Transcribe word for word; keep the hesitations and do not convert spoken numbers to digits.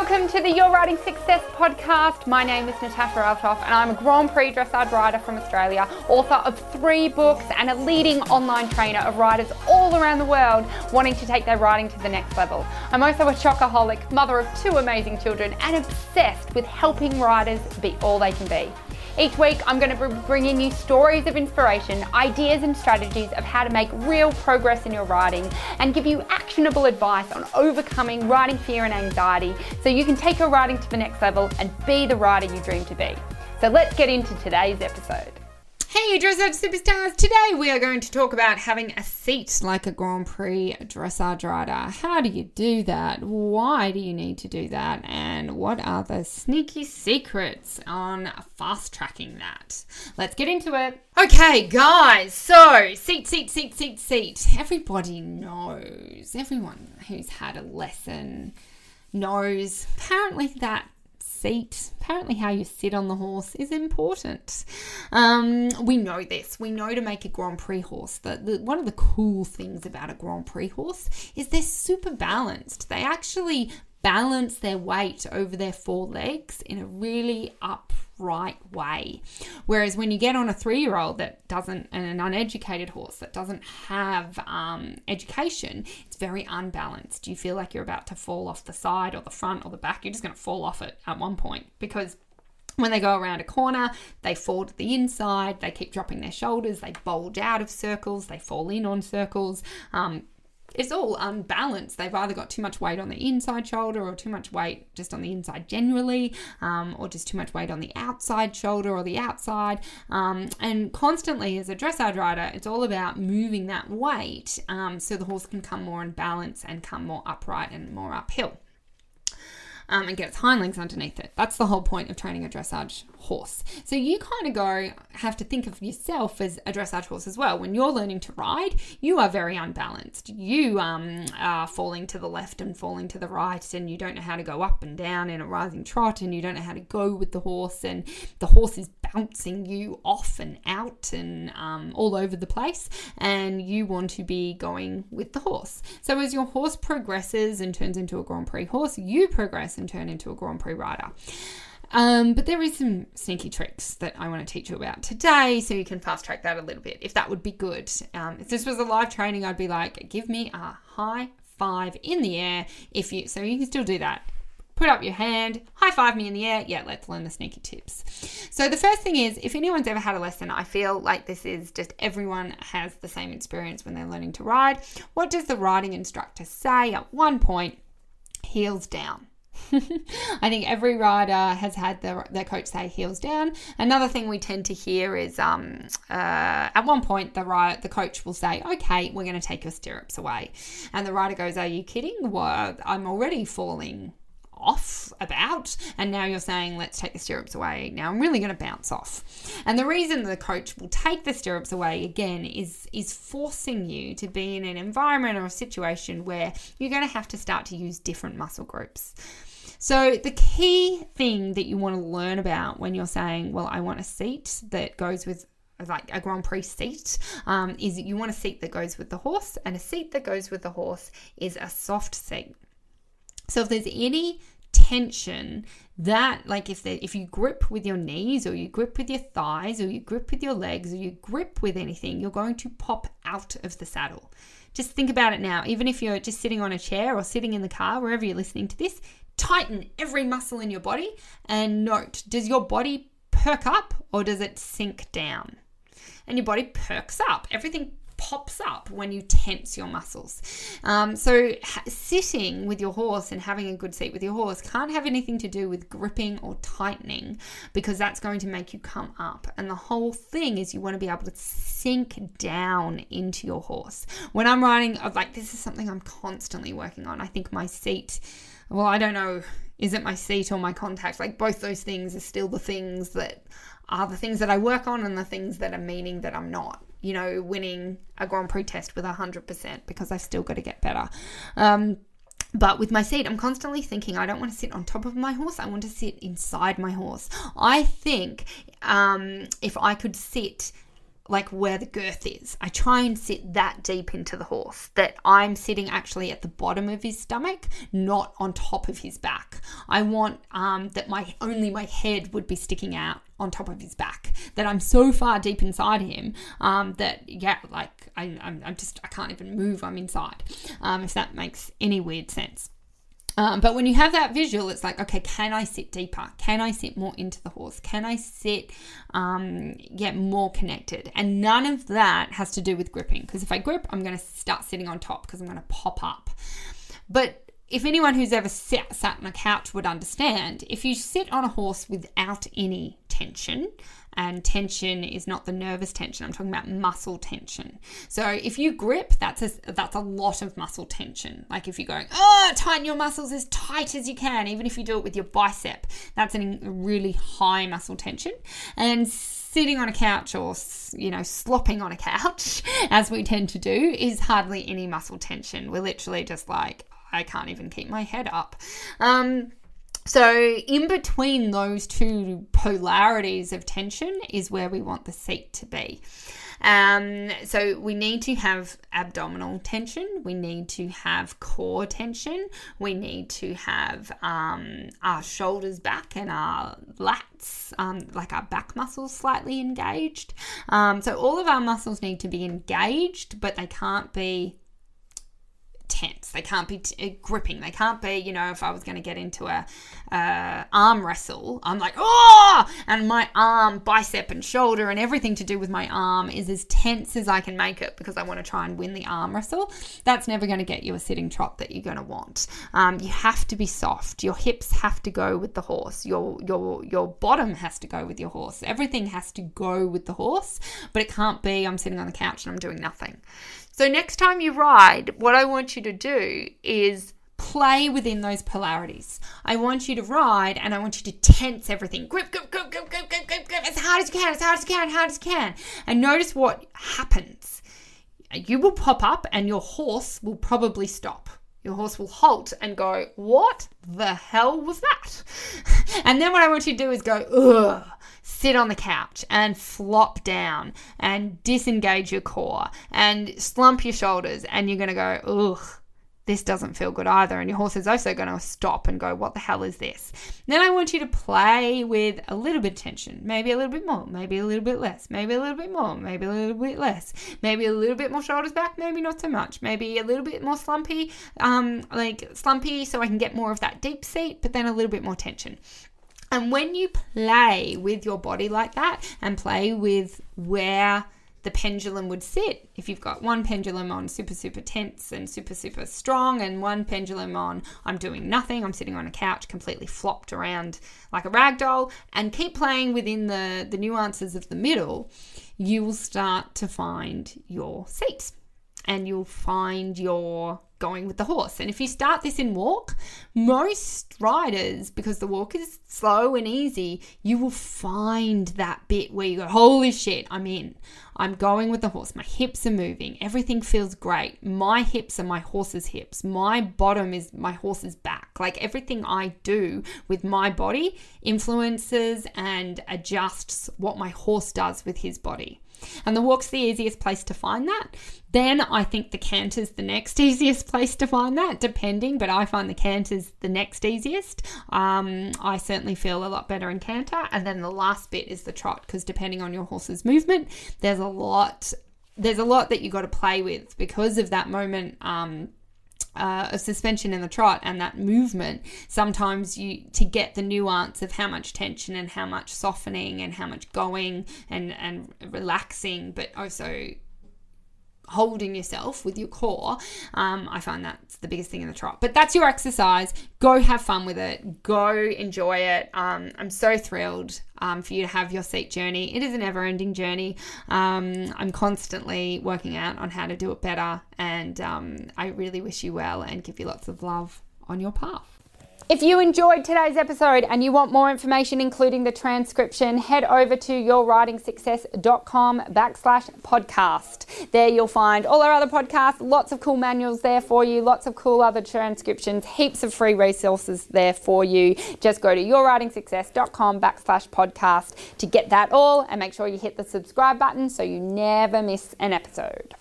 Welcome to the Your Riding Success podcast. My name is Natasha Althoff and I'm a Grand Prix dressage rider from Australia, author of three books and a leading online trainer of riders all around the world wanting to take their riding to the next level. I'm also a chocoholic, mother of two amazing children and obsessed with helping riders be all they can be. Each week, I'm going to be bringing you stories of inspiration, ideas and strategies of how to make real progress in your riding and give you actionable advice on overcoming riding fear and anxiety so you can take your riding to the next level and be the rider you dream to be. So let's get into today's episode. Hey dressage superstars, today we are going to talk about having a seat like a Grand Prix dressage rider. How do you do that? Why do you need to do that? And what are the sneaky secrets on fast tracking that? Let's get into it. Okay guys, so seat, seat, seat, seat, seat. Everybody knows, everyone who's had a lesson knows apparently that seat, apparently how you sit on the horse is important. Um, we know this. We know to make a Grand Prix horse that the, one of the cool things about a Grand Prix horse is they're super balanced. They actually balance their weight over their four legs in a really upright way. Whereas when you get on a three-year-old that doesn't, and an uneducated horse that doesn't have um, education, it's very unbalanced. You feel like you're about to fall off the side or the front or the back. You're just going to fall off it at one point because when they go around a corner, they fall to the inside, they keep dropping their shoulders, they bulge out of circles, they fall in on circles. Um, It's all unbalanced. They've either got too much weight on the inside shoulder or too much weight just on the inside generally, um, or just too much weight on the outside shoulder or the outside. Um, and constantly as a dressage rider, it's all about moving that weight um, so the horse can come more in balance and come more upright and more uphill. Um, and get its hind legs underneath it. That's the whole point of training a dressage horse. So you kind of go, have to think of yourself as a dressage horse as well. When you're learning to ride, you are very unbalanced. You um, are falling to the left and falling to the right, and you don't know how to go up and down in a rising trot, and you don't know how to go with the horse, and the horse is bouncing you off and out and um, all over the place, and you want to be going with the horse. So as your horse progresses and turns into a Grand Prix horse, you progress and turn into a Grand Prix rider. Um, but there is some sneaky tricks that I want to teach you about today so you can fast track that a little bit, if that would be good. Um, if this was a live training, I'd be like, give me a high five in the air. If you, so you can still do that. Put up your hand, high five me in the air. Yeah, let's learn the sneaky tips. So the first thing is, if anyone's ever had a lesson, I feel like this is just everyone has the same experience when they're learning to ride. What does the riding instructor say at one point? Heels down. I think every rider has had their, their coach say heels down. Another thing we tend to hear is um, uh, at one point the rider, the coach will say, okay, we're going to take your stirrups away. And the rider goes, are you kidding? Well, I'm already falling off about, and now you're saying let's take the stirrups away. Now I'm really going to bounce off. And the reason the coach will take the stirrups away again is is forcing you to be in an environment or a situation where you're going to have to start to use different muscle groups. So the key thing that you want to learn about when you're saying, well, I want a seat that goes with like a Grand Prix seat, um, is you want a seat that goes with the horse, and a seat that goes with the horse is a soft seat. So if there's any tension that, like if there, if you grip with your knees or you grip with your thighs or you grip with your legs or you grip with anything, you're going to pop out of the saddle. Just think about it now. Even if you're just sitting on a chair or sitting in the car, wherever you're listening to this, tighten every muscle in your body and note, does your body perk up or does it sink down? And your body perks up. Everything pops up when you tense your muscles. Um, so ha- sitting with your horse and having a good seat with your horse can't have anything to do with gripping or tightening, because that's going to make you come up. And the whole thing is you want to be able to sink down into your horse. When I'm riding, I'm like, this is something I'm constantly working on. I think my seat, well, I don't know, is it my seat or my contact? Like both those things are still the things that are the things that I work on and the things that are meaning that I'm not, you know, winning a Grand Prix test with one hundred percent, because I've still got to get better. Um, but with my seat, I'm constantly thinking, I don't want to sit on top of my horse. I want to sit inside my horse. I think um, if I could sit like where the girth is. I try and sit that deep into the horse that I'm sitting actually at the bottom of his stomach, not on top of his back. I want um, that my only my head would be sticking out on top of his back, that I'm so far deep inside him um, that, yeah, like I, I'm, I'm just, I can't even move. I'm inside, um, if that makes any weird sense. Um, but when you have that visual, it's like, okay, can I sit deeper? Can I sit more into the horse? Can I sit, um, get more connected? And none of that has to do with gripping, because if I grip, I'm going to start sitting on top because I'm going to pop up. But if anyone who's ever sat, sat on a couch would understand, if you sit on a horse without any tension, and tension is not the nervous tension, I'm talking about muscle tension. So if you grip, that's a, that's a lot of muscle tension. Like if you're going, oh, tighten your muscles as tight as you can, even if you do it with your bicep, that's a really high muscle tension. And sitting on a couch or, you know, slopping on a couch, as we tend to do, is hardly any muscle tension. We're literally just like, I can't even keep my head up. Um, so in between those two polarities of tension is where we want the seat to be. Um, so we need to have abdominal tension. We need to have core tension. We need to have um, our shoulders back and our lats, um, like our back muscles slightly engaged. Um, so all of our muscles need to be engaged, but they can't be tense. They can't be t- gripping. They can't be, you know, if I was going to get into a uh, arm wrestle, I'm like, oh, and my arm, bicep and shoulder and everything to do with my arm is as tense as I can make it because I want to try and win the arm wrestle. That's never going to get you a sitting trot that you're going to want. Um, you have to be soft. Your hips have to go with the horse. Your, your, your bottom has to go with your horse. Everything has to go with the horse, but it can't be I'm sitting on the couch and I'm doing nothing. So next time you ride, what I want you to do is play within those polarities. I want you to ride and I want you to tense everything. Grip, grip, grip, grip, grip, grip, grip, grip, as hard as you can, as hard as you can, as hard as you can. And notice what happens. You will pop up and your horse will probably stop. Your horse will halt and go, what the hell was that? And then what I want you to do is go, ugh. Sit on the couch and flop down and disengage your core and slump your shoulders, and you're going to go, ugh, this doesn't feel good either. And your horse is also going to stop and go, what the hell is this? Then I want you to play with a little bit of tension, maybe a little bit more, maybe a little bit less, maybe a little bit more, maybe a little bit less, maybe a little bit more shoulders back, maybe not so much, maybe a little bit more slumpy, um, like slumpy so I can get more of that deep seat, but then a little bit more tension. And when you play with your body like that and play with where the pendulum would sit, if you've got one pendulum on super, super tense and super, super strong and one pendulum on I'm doing nothing, I'm sitting on a couch completely flopped around like a rag doll, and keep playing within the, the nuances of the middle, you will start to find your seat and you'll find your going with the horse. And if you start this in walk, most riders, because the walk is slow and easy, you will find that bit where you go, holy shit, I'm in. I'm going with the horse. My hips are moving. Everything feels great. My hips are my horse's hips. My bottom is my horse's back. Like everything I do with my body influences and adjusts what my horse does with his body. And the walk's the easiest place to find that. Then I think the canter's the next easiest place to find that, depending, but I find the canter's the next easiest. Um, I certainly feel a lot better in canter. And then the last bit is the trot, because depending on your horse's movement, there's a lot, there's a lot that you got to play with because of that moment, um, Uh, of suspension in the trot and that movement. Sometimes you, to get the nuance of how much tension and how much softening and how much going and, and relaxing, but also holding yourself with your core, um, I find that's the biggest thing in the trot. But that's your exercise. Go have fun with it. Go enjoy it. Um, I'm so thrilled um, for you to have your seat journey. It is a never-ending journey. Um, I'm constantly working out on how to do it better, and um, I really wish you well and give you lots of love on your path. If you enjoyed today's episode and you want more information, including the transcription, head over to yourwritingsuccess.com backslash podcast. There you'll find all our other podcasts, lots of cool manuals there for you, lots of cool other transcriptions, heaps of free resources there for you. Just go to yourwritingsuccess.com backslash podcast to get that all, and make sure you hit the subscribe button so you never miss an episode.